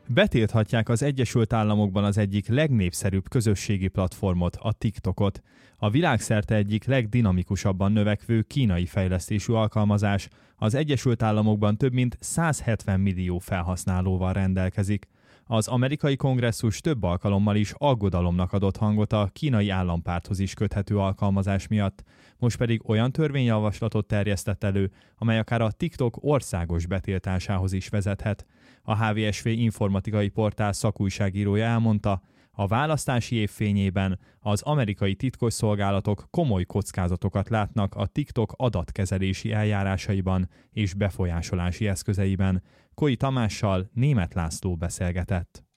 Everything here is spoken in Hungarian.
Betilthatják az Egyesült Államokban az egyik legnépszerűbb közösségi platformot, a TikTokot. A világszerte egyik legdinamikusabban növekvő kínai fejlesztésű alkalmazás, az Egyesült Államokban több mint 170 millió felhasználóval rendelkezik. Az amerikai kongresszus több alkalommal is aggodalomnak adott hangot a kínai állampárthoz is köthető alkalmazás miatt, most pedig olyan törvényjavaslatot terjesztett elő, amely akár a TikTok országos betiltásához is vezethet. A HVSV informatikai portál szakújságírója elmondta, a választási év fényében az amerikai titkosszolgálatok komoly kockázatokat látnak a TikTok adatkezelési eljárásaiban és befolyásolási eszközeiben. Koi Tamással Németh László beszélgetett.